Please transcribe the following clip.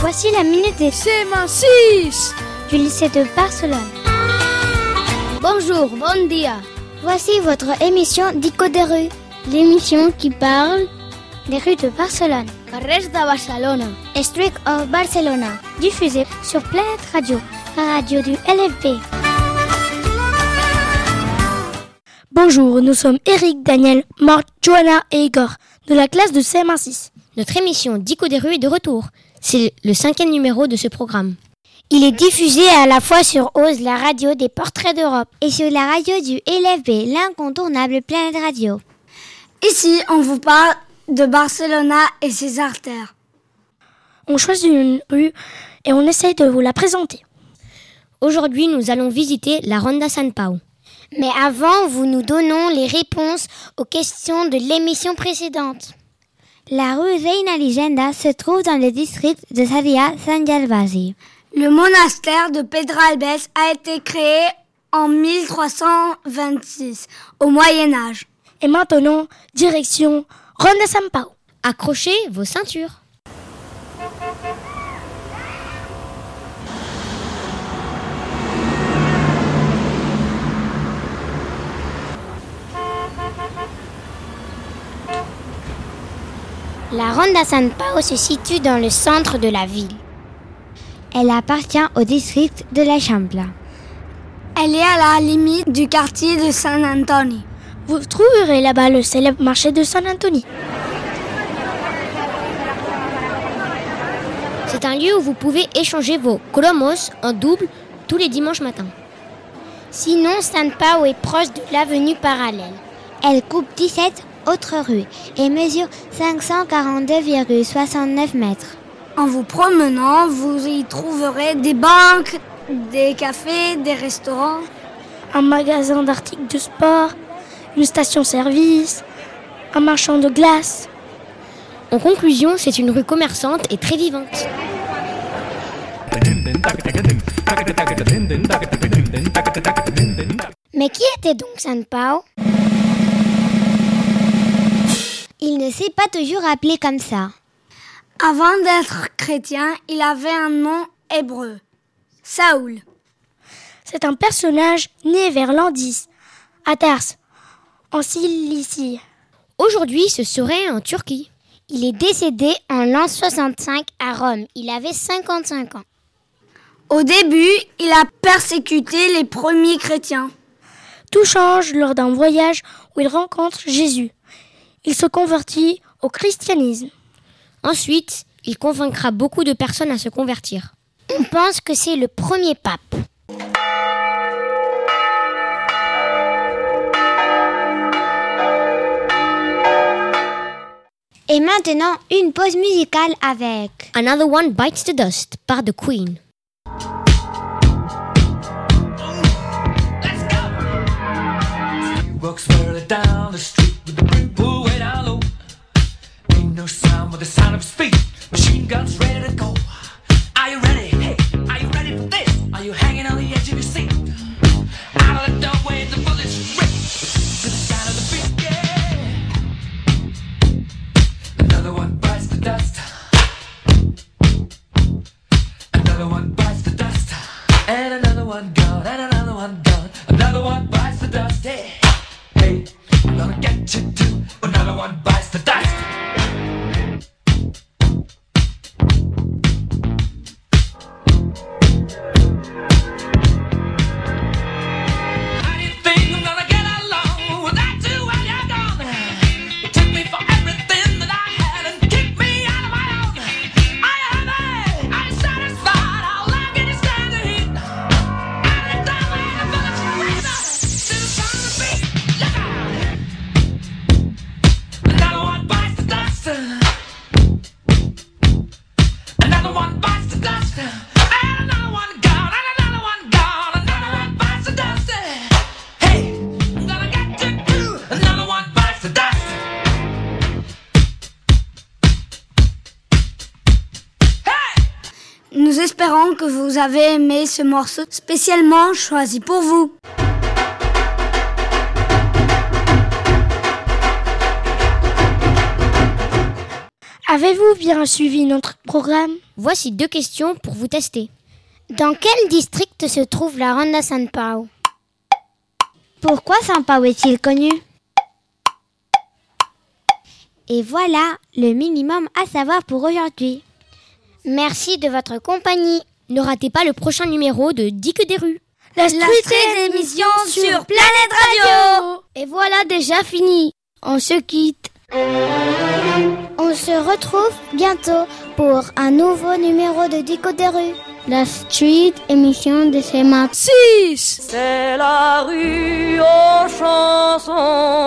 Voici la minute des CM6 du lycée de Barcelone. Bonjour, bon dia. Voici votre émission Dico des rues, l'émission qui parle des rues de Barcelone. Carrers de Barcelona. Street of Barcelona, diffusée sur Planet Radio, la radio du LFB. Bonjour, nous sommes Eric, Daniel, Marc, Johanna et Igor, de la classe de CM6. Notre émission Dico des rues est de retour. C'est le 5e numéro de ce programme. Il est diffusé à la fois sur Ose, la radio des portraits d'Europe, et sur la radio du LFB, l'incontournable Planet Radio. Ici, on vous parle de Barcelona et ses artères. On choisit une rue et on essaye de vous la présenter. Aujourd'hui, nous allons visiter la Ronda Sant Pau. Mais avant, nous donnons les réponses aux questions de l'émission précédente. La rue Reina Ligenda se trouve dans le district de Sarrià Sant Gervasi. Le monastère de Pedralbes a été créé en 1326, au Moyen-Âge. Et maintenant, direction Ronda Sant Pau. Accrochez vos ceintures. La Ronda Sant Pau se situe dans le centre de la ville. Elle appartient au district de la Champla. Elle est à la limite du quartier de Sant Antoni. Vous trouverez là-bas le célèbre marché de Sant Antoni. C'est un lieu où vous pouvez échanger vos cromos en double tous les dimanches matins. Sinon, Sant Pau est proche de l'avenue parallèle. Elle coupe 17 autres rues et mesure 542,69 mètres. En vous promenant, vous y trouverez des banques, des cafés, des restaurants, un magasin d'articles de sport, une station-service, un marchand de glace. En conclusion, c'est une rue commerçante et très vivante. Mais qui était donc Sant Pau ? Il ne s'est pas toujours appelé comme ça. Avant d'être chrétien, il avait un nom hébreu, Saoul. C'est un personnage né vers l'an 10, à Tars, en Cilicie. Aujourd'hui, ce serait en Turquie. Il est décédé en l'an 65 à Rome. Il avait 55 ans. Au début, il a persécuté les premiers chrétiens. Tout change lors d'un voyage où il rencontre Jésus. Il se convertit au christianisme. Ensuite, il convaincra beaucoup de personnes à se convertir. On pense que c'est le premier pape. Et maintenant, une pause musicale avec Another One Bites the Dust par The Queen. No sound but the sound of speed. Machine guns ready to go. Are you ready? Hey, are you ready for this? Are you hanging on the edge of your seat? Out of the doorway, the bullets rip to the sound of the beat. Yeah. Another one bites the dust. Another one bites the dust. And another one gone. And another one gone. Another one bites the dust. Hey, hey, I'm gonna get you too. Another one bites the dust. Nous espérons que vous avez aimé ce morceau spécialement choisi pour vous. Avez-vous bien suivi notre programme ? Voici 2 questions pour vous tester. Dans quel district se trouve la Ronda São Paulo? Pourquoi São Paulo est-il connu? Et voilà le minimum à savoir pour aujourd'hui. Merci de votre compagnie. Ne ratez pas le prochain numéro de Dis que des rues. La suite des émissions sur Planète Radio. Et voilà déjà fini. On se quitte. On se retrouve bientôt pour un nouveau numéro de Dico des rues. La street émission de ce matin. 6. C'est la rue aux chansons.